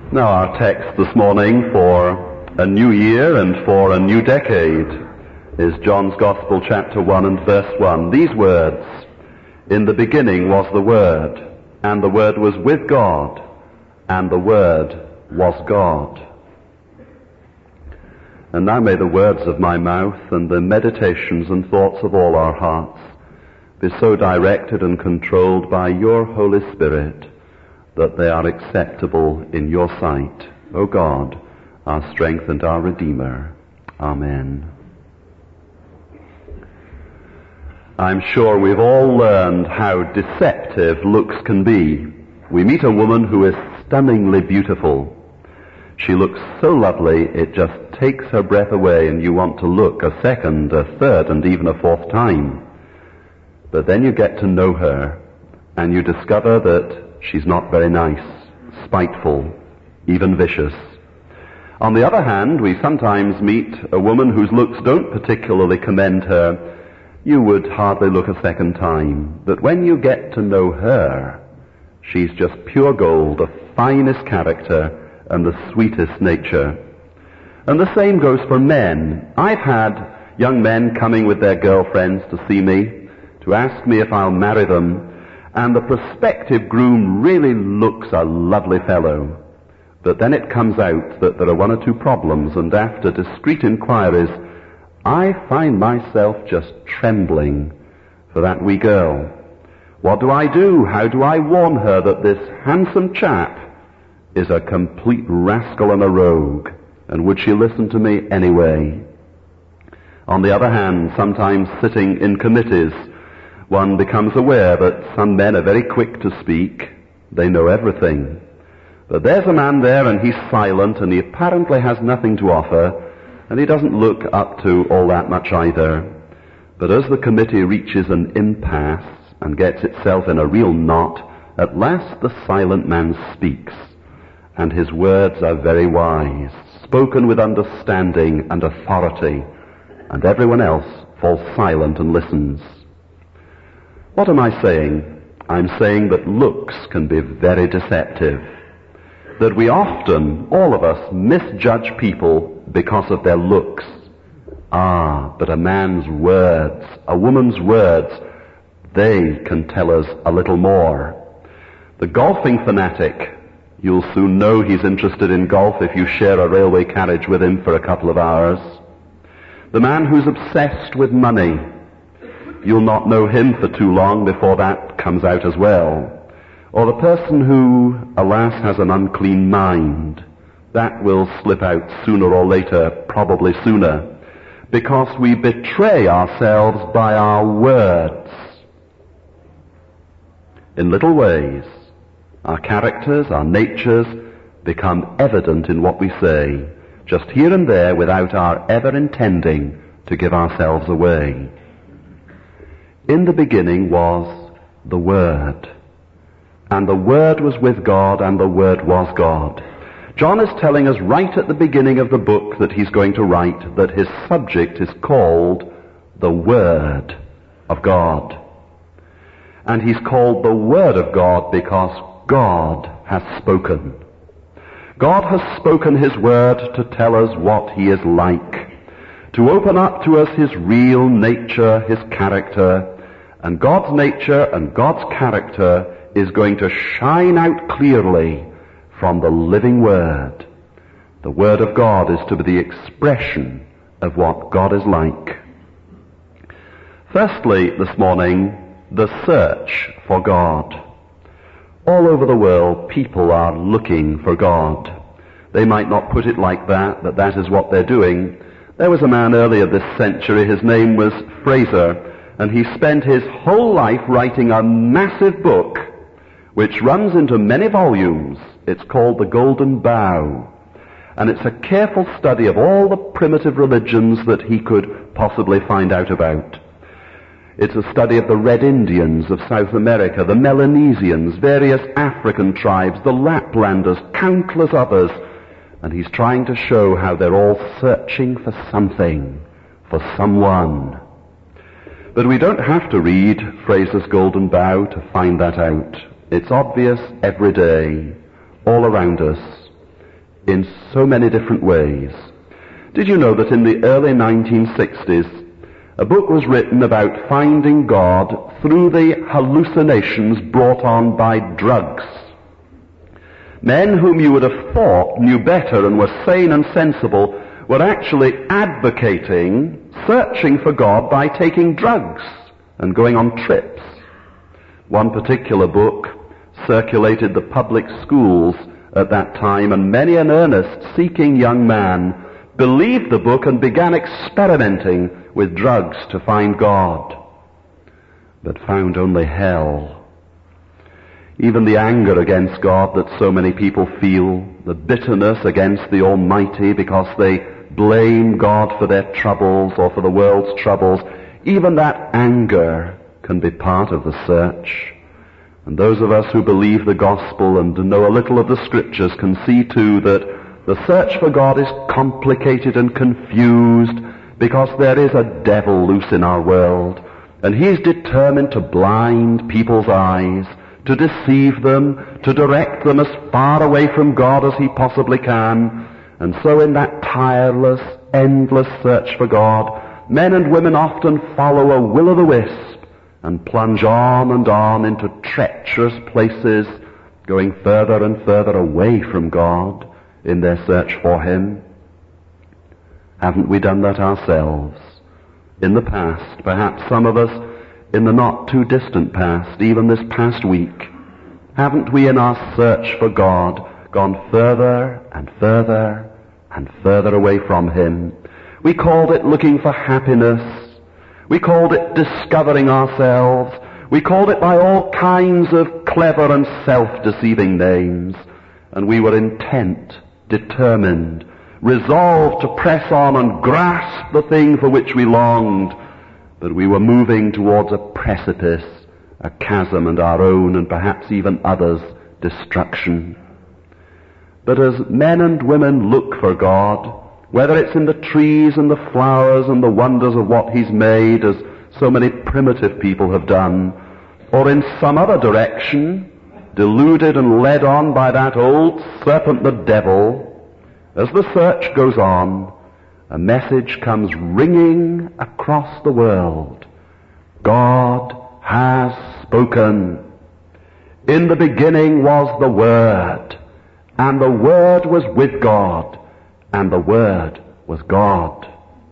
Now our text this morning for a new year and for a new decade is John's Gospel chapter 1 and verse 1. These words, "In the beginning was the Word, and the Word was with God, and the Word was God." And now may the words of my mouth and the meditations and thoughts of all our hearts be so directed and controlled by your Holy Spirit that they are acceptable in your sight, O God, our strength and our Redeemer. Amen. I'm sure we've all learned how deceptive looks can be. We meet a woman who is stunningly beautiful. She looks so lovely it just takes her breath away, and you want to look a second, a third, and even a fourth time. But then you get to know her, and you discover that she's not very nice, spiteful, even vicious. On the other hand, we sometimes meet a woman whose looks don't particularly commend her. You would hardly look a second time. But when you get to know her, she's just pure gold, the finest character and the sweetest nature. And the same goes for men. I've had young men coming with their girlfriends to see me, to ask me if I'll marry them, and the prospective groom really looks a lovely fellow. But then it comes out that there are one or two problems, and after discreet inquiries, I find myself just trembling for that wee girl. What do I do? How do I warn her that this handsome chap is a complete rascal and a rogue? And would she listen to me anyway? On the other hand, sometimes sitting in committees, one becomes aware that some men are very quick to speak. They know everything. But there's a man there, and he's silent, and he apparently has nothing to offer, and he doesn't look up to all that much either. But as the committee reaches an impasse and gets itself in a real knot, at last the silent man speaks, and his words are very wise, spoken with understanding and authority, and everyone else falls silent and listens. What am I saying? I'm saying that looks can be very deceptive. That we often, all of us, misjudge people because of their looks. But a man's words, a woman's words, they can tell us a little more. The golfing fanatic, you'll soon know he's interested in golf if you share a railway carriage with him for a couple of hours. The man who's obsessed with money, you'll not know him for too long before that comes out as well. Or the person who, alas, has an unclean mind, that will slip out sooner or later, probably sooner, because we betray ourselves by our words. In little ways, our characters, our natures become evident in what we say, just here and there without our ever intending to give ourselves away. In the beginning was the Word, and the Word was with God, and the Word was God. John is telling us right at the beginning of the book that he's going to write that his subject is called the Word of God. And he's called the Word of God because God has spoken. God has spoken his Word to tell us what he is like, to open up to us his real nature, his character. And God's nature and God's character is going to shine out clearly from the living Word. The Word of God is to be the expression of what God is like. Firstly, this morning, the search for God. All over the world, people are looking for God. They might not put it like that, but that is what they're doing. There was a man earlier this century, his name was Fraser, and he spent his whole life writing a massive book which runs into many volumes. It's called The Golden Bough. And it's a careful study of all the primitive religions that he could possibly find out about. It's a study of the Red Indians of South America, the Melanesians, various African tribes, the Laplanders, countless others. And he's trying to show how they're all searching for something, for someone. But we don't have to read Fraser's Golden Bough to find that out. It's obvious every day, all around us. in so many different ways. Did you know that in the early 1960s, a book was written about finding God through the hallucinations brought on by drugs? Men whom you would have thought knew better and were sane and sensible were actually advocating searching for God by taking drugs and going on trips. One particular book circulated the public schools at that time, and many an earnest, seeking young man believed the book and began experimenting with drugs to find God, but found only hell. Even the anger against God that so many people feel, the bitterness against the Almighty because they blame God for their troubles or for the world's troubles, even that anger can be part of the search. And those of us who believe the gospel and know a little of the scriptures can see too that the search for God is complicated and confused because there is a devil loose in our world, and he is determined to blind people's eyes, to deceive them, to direct them as far away from God as he possibly can. And so in that tireless, endless search for God, men and women often follow a will-o'-the-wisp and plunge on and on into treacherous places, going further and further away from God in their search for him. Haven't we done that ourselves? In the past, perhaps some of us in the not too distant past, even this past week, haven't we in our search for God gone further and further and further away from him? We called it looking for happiness. We called it discovering ourselves. We called it by all kinds of clever and self-deceiving names. And we were intent, determined, resolved to press on and grasp the thing for which we longed. But we were moving towards a precipice, a chasm, and our own and perhaps even others' destruction. But as men and women look for God, whether it's in the trees and the flowers and the wonders of what he's made, as so many primitive people have done, or in some other direction, deluded and led on by that old serpent, the devil, as the search goes on, a message comes ringing across the world. God has spoken. In the beginning was the Word, and the Word was with God, and the Word was God.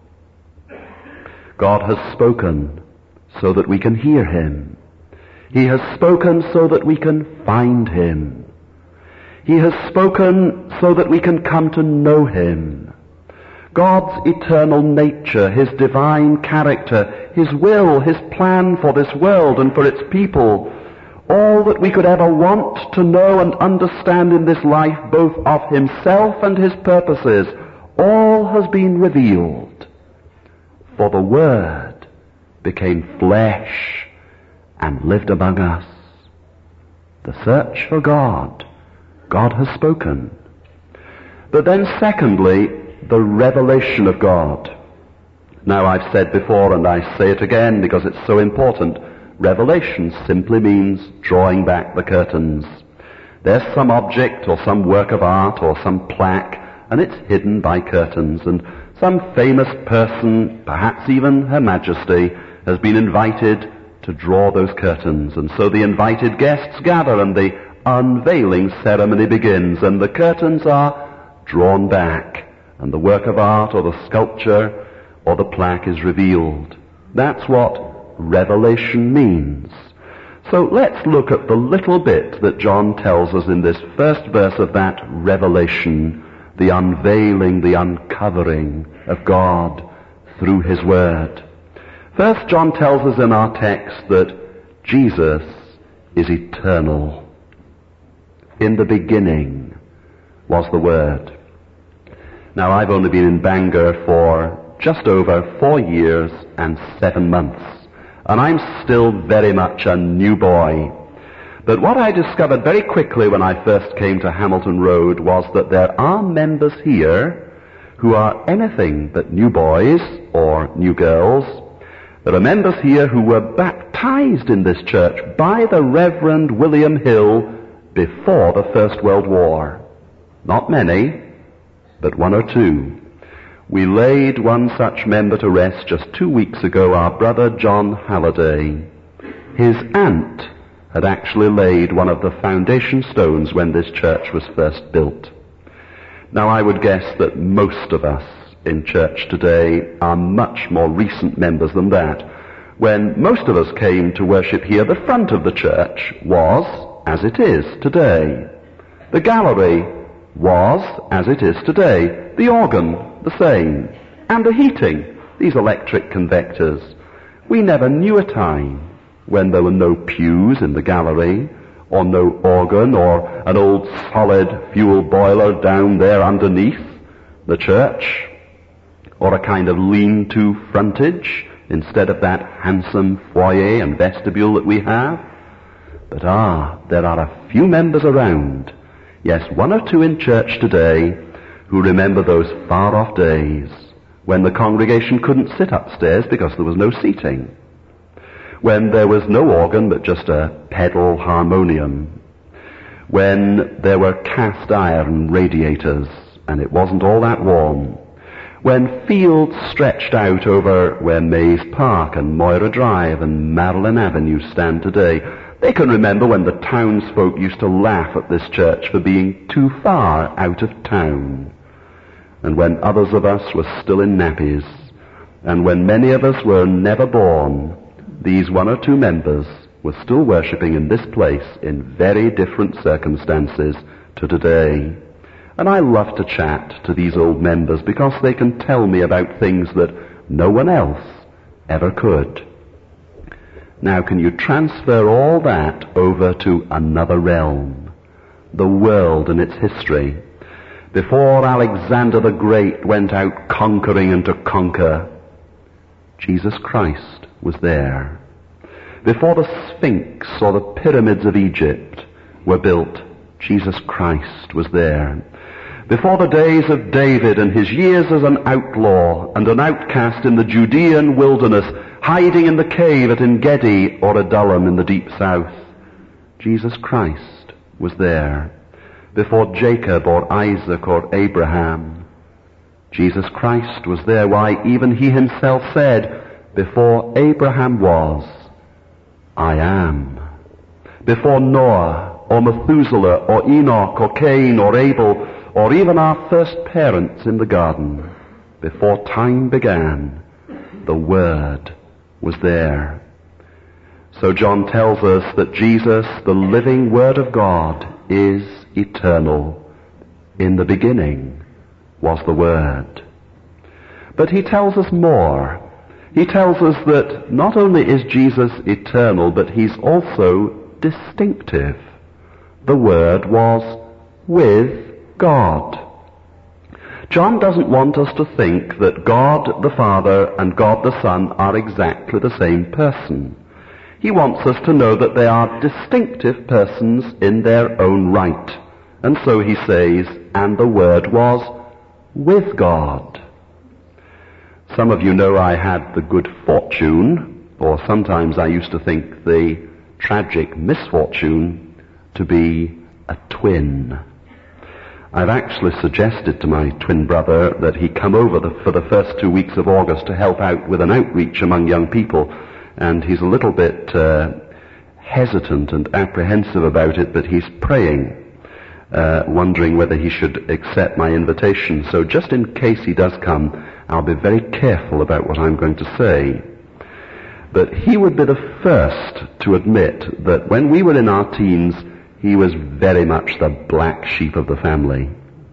God has spoken so that we can hear him. He has spoken so that we can find him. He has spoken so that we can come to know him. God's eternal nature, his divine character, his will, his plan for this world and for its people, all that we could ever want to know and understand in this life, both of himself and his purposes, all has been revealed. For the Word became flesh and lived among us. The search for God. God has spoken. But then secondly, the revelation of God. Now I've said before, and I say it again because it's so important, revelation simply means drawing back the curtains. There's some object or some work of art or some plaque, and it's hidden by curtains, and some famous person, perhaps even Her Majesty, has been invited to draw those curtains, and so the invited guests gather and the unveiling ceremony begins, and the curtains are drawn back, and the work of art or the sculpture or the plaque is revealed. That's what revelation means. So let's look at the little bit that John tells us in this first verse of that revelation, the unveiling, the uncovering of God through his Word. First, John tells us in our text that Jesus is eternal. In the beginning was the Word. Now, I've only been in Bangor for just over 4 years and 7 months, and I'm still very much a new boy. But what I discovered very quickly when I first came to Hamilton Road was that there are members here who are anything but new boys or new girls. There are members here who were baptized in this church by the Reverend William Hill before the First World War. Not many, but one or two. We laid one such member to rest just 2 weeks ago, our brother John Halliday. His aunt had actually laid one of the foundation stones when this church was first built. Now, I would guess that most of us in church today are much more recent members than that. When most of us came to worship here, the front of the church was as it is today. The gallery was as it is today. The organ, the same. And the heating, these electric convectors. We never knew a time when there were no pews in the gallery, or no organ, or an old solid fuel boiler down there underneath the church, or a kind of lean-to frontage instead of that handsome foyer and vestibule that we have. But there are a few members around, yes, one or two in church today, who remember those far-off days when the congregation couldn't sit upstairs because there was no seating, when there was no organ but just a pedal harmonium, when there were cast iron radiators and it wasn't all that warm, when fields stretched out over where Mays Park and Moira Drive and Maryland Avenue stand today. They can remember when the townsfolk used to laugh at this church for being too far out of town, and when others of us were still in nappies, and when many of us were never born, these one or two members were still worshipping in this place in very different circumstances to today. And I love to chat to these old members because they can tell me about things that no one else ever could. Now, can you transfer all that over to another realm, the world and its history? Before Alexander the Great went out conquering and to conquer, Jesus Christ was there. Before the Sphinx or the pyramids of Egypt were built, Jesus Christ was there. Before the days of David and his years as an outlaw and an outcast in the Judean wilderness, hiding in the cave at En-Gedi or Adullam in the deep south, Jesus Christ was there. Before Jacob or Isaac or Abraham, Jesus Christ was there. Why, even he himself said, before Abraham was, I am. Before Noah or Methuselah or Enoch or Cain or Abel or even our first parents in the garden, before time began, the Word was there. So John tells us that Jesus, the living Word of God, is eternal. In the beginning was the Word. But he tells us more. He tells us that not only is Jesus eternal, but he's also distinctive. The Word was with God. John doesn't want us to think that God the Father and God the Son are exactly the same person. He wants us to know that they are distinctive persons in their own right. And so he says, and the Word was with God. Some of you know I had the good fortune, or sometimes I used to think the tragic misfortune, to be a twin. I've actually suggested to my twin brother that he come over for the first 2 weeks of August to help out with an outreach among young people, and he's a little bit hesitant and apprehensive about it, but he's praying, wondering whether he should accept my invitation. So just in case he does come, I'll be very careful about what I'm going to say. But he would be the first to admit that when we were in our teens, he was very much the black sheep of the family.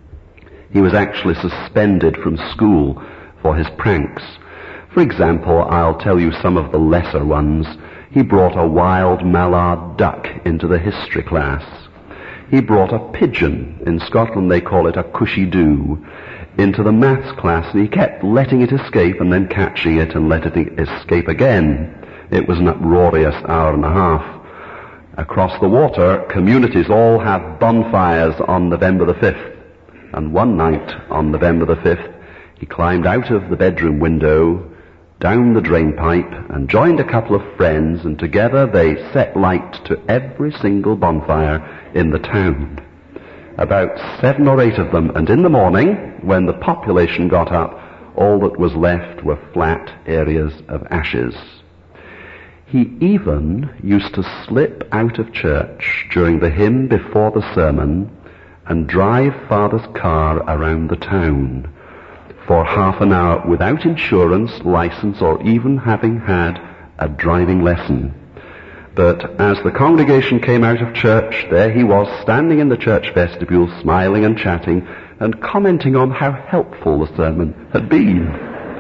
He was actually suspended from school for his pranks. For example, I'll tell you some of the lesser ones. He brought a wild mallard duck into the history class. He brought a pigeon, in Scotland they call it a cushy-doo, into the maths class, and he kept letting it escape and then catching it and letting it escape again. It was an uproarious hour and a half. Across the water, communities all have bonfires on November the 5th. And one night on November the 5th, he climbed out of the bedroom window, down the drain pipe, and joined a couple of friends, and together they set light to every single bonfire in the town. about 7 or 8 of them, and in the morning, when the population got up, all that was left were flat areas of ashes. He even used to slip out of church during the hymn before the sermon and drive Father's car around the town for half an hour without insurance, license, or even having had a driving lesson. But as the congregation came out of church, there he was, standing in the church vestibule, smiling and chatting, and commenting on how helpful the sermon had been.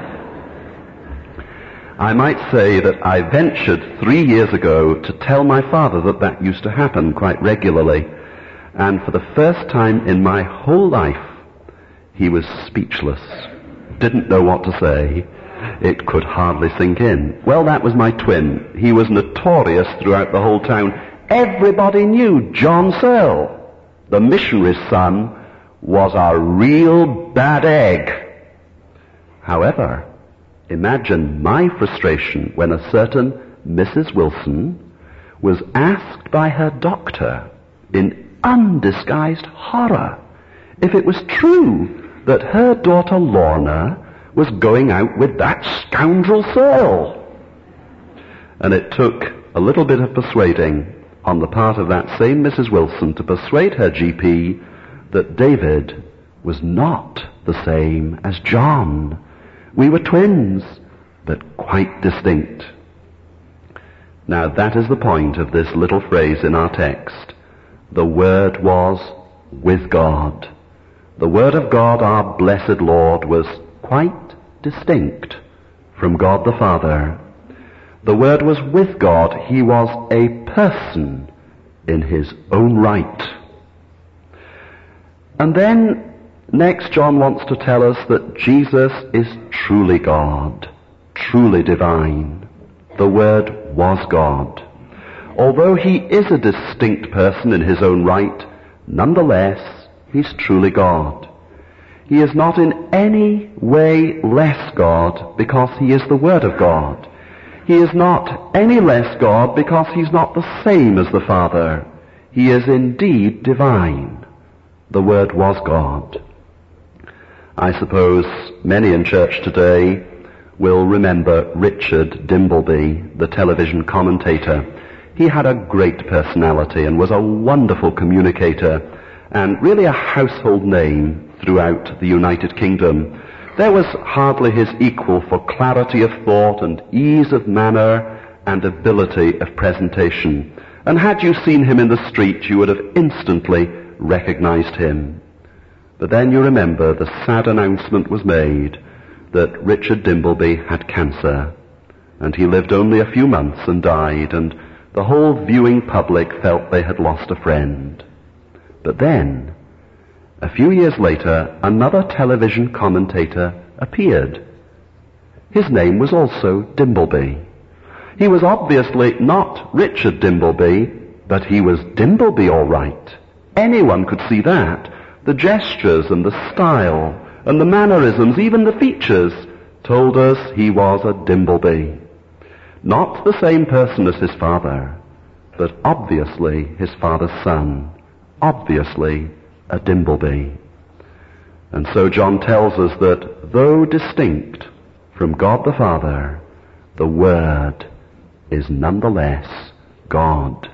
I might say that I ventured 3 years ago to tell my father that that used to happen quite regularly, and for the first time in my whole life, he was speechless, didn't know what to say. It could hardly sink in. Well, that was my twin. He was notorious throughout the whole town. Everybody knew John Searle, the missionary's son, was a real bad egg. However, imagine my frustration when a certain Mrs. Wilson was asked by her doctor in undisguised horror if it was true that her daughter Lorna was going out with that scoundrel Searle. And it took a little bit of persuading on the part of that same Mrs. Wilson to persuade her GP that David was not the same as John. We were twins, but quite distinct. Now that is the point of this little phrase in our text. The Word was with God. The Word of God, our blessed Lord, was quite distinct from God the Father. The Word was with God. He was a person in his own right. And then, next, John wants to tell us that Jesus is truly God, truly divine. The Word was God. Although he is a distinct person in his own right, nonetheless, he's truly God. He is not in any way less God because he is the Word of God. He is not any less God because he's not the same as the Father. He is indeed divine. The Word was God. I suppose many in church today will remember Richard Dimbleby, the television commentator. He had a great personality and was a wonderful communicator and really a household name throughout the United Kingdom. There was hardly his equal for clarity of thought and ease of manner and ability of presentation. And had you seen him in the street, you would have instantly recognized him. But then you remember the sad announcement was made that Richard Dimbleby had cancer, and he lived only a few months and died, and the whole viewing public felt they had lost a friend. But then, a few years later, another television commentator appeared. His name was also Dimbleby. He was obviously not Richard Dimbleby, but he was Dimbleby all right. Anyone could see that. The gestures and the style and the mannerisms, even the features, told us he was a Dimbleby. Not the same person as his father, but obviously his father's son. Obviously a Dimbleby. And so John tells us that though distinct from God the Father, the Word is nonetheless God.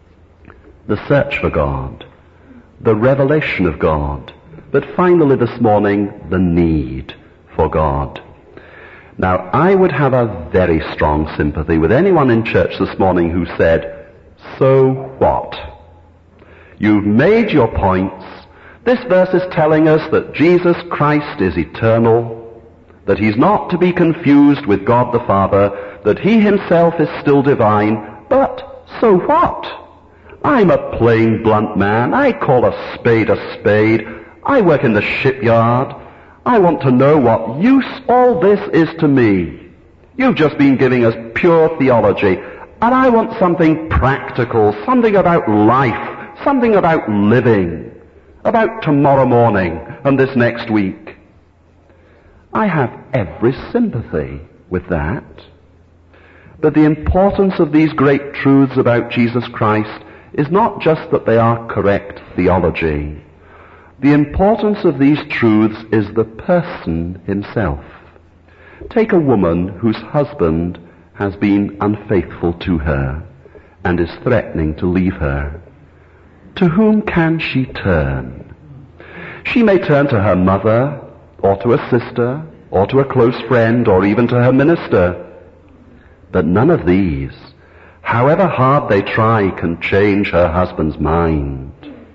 The search for God, the revelation of God, but finally this morning, the need for God. Now, I would have a very strong sympathy with anyone in church this morning who said, "So what? You've made your points. This verse is telling us that Jesus Christ is eternal, that he's not to be confused with God the Father, that he himself is still divine, but so what? I'm a plain, blunt man. I call a spade a spade. I work in the shipyard. I want to know what use all this is to me. You've just been giving us pure theology, and I want something practical, something about life, something about living, about tomorrow morning and this next week." I have every sympathy with that. But the importance of these great truths about Jesus Christ is not just that they are correct theology, The importance of these truths is the person himself. Take a woman whose husband has been unfaithful to her and is threatening to leave her. To whom can she turn? She may turn to her mother, or to a sister, or to a close friend, or even to her minister. But none of these, however hard they try, can change her husband's mind.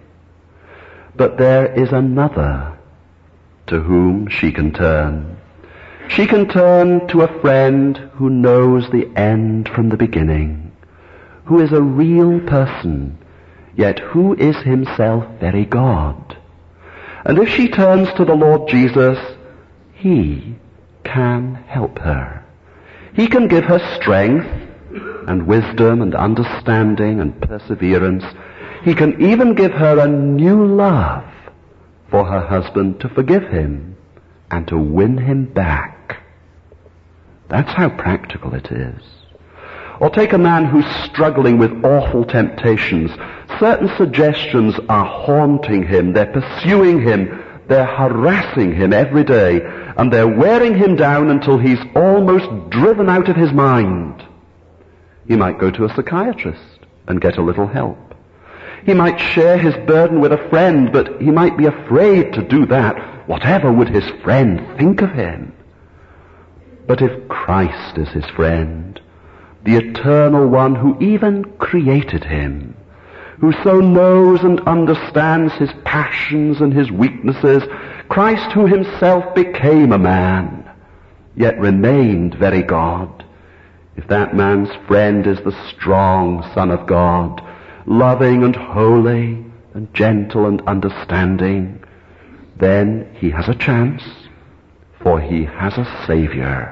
But there is another to whom she can turn. She can turn to a friend who knows the end from the beginning, who is a real person, yet who is himself very God. And if she turns to the Lord Jesus, he can help her. He can give her strength and wisdom and understanding and perseverance. He can even give her a new love for her husband to forgive him and to win him back. That's how practical it is. Or take a man who's struggling with awful temptations. Certain suggestions are haunting him, they're pursuing him, they're harassing him every day, and they're wearing him down until he's almost driven out of his mind. He might go to a psychiatrist and get a little help. He might share his burden with a friend, but he might be afraid to do that. Whatever would his friend think of him? But if Christ is his friend, the eternal one who even created him, who so knows and understands his passions and his weaknesses, Christ who himself became a man, yet remained very God, if that man's friend is the strong Son of God, loving and holy and gentle and understanding, then he has a chance, for he has a Savior.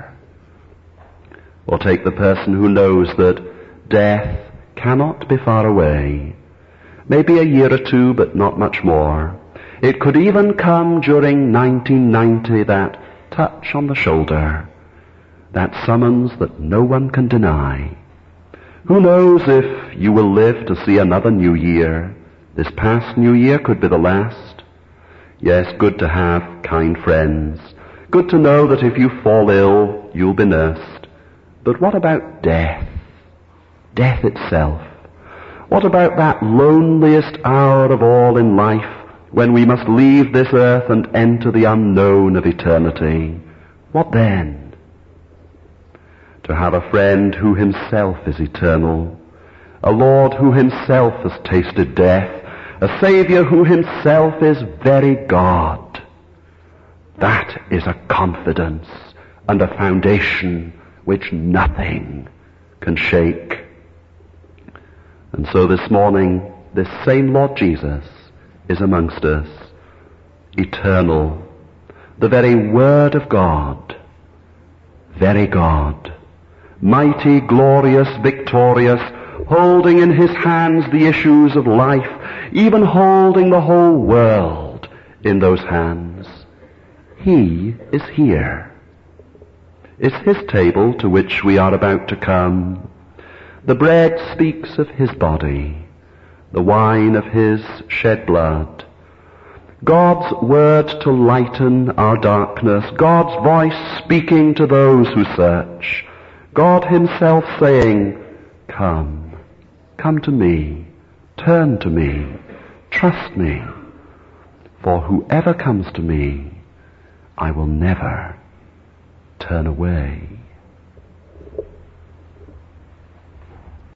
Or take the person who knows that death cannot be far away, maybe a year or two, but not much more. It could even come during 1990, that touch on the shoulder, that summons that no one can deny. Who knows if you will live to see another new year? This past new year could be the last. Yes, good to have kind friends. Good to know that if you fall ill, you'll be nursed. But what about death? Death itself. What about that loneliest hour of all in life, when we must leave this earth and enter the unknown of eternity? What then? To have a friend who himself is eternal, a Lord who himself has tasted death, a Savior who himself is very God. That is a confidence and a foundation which nothing can shake. And so this morning, this same Lord Jesus is amongst us, eternal, the very Word of God, very God, mighty, glorious, victorious, holding in his hands the issues of life, even holding the whole world in those hands. He is here. It's his table to which we are about to come. The bread speaks of his body, the wine of his shed blood. God's word to lighten our darkness, God's voice speaking to those who search, God himself saying, come, come to me, turn to me, trust me, for whoever comes to me, I will never turn away.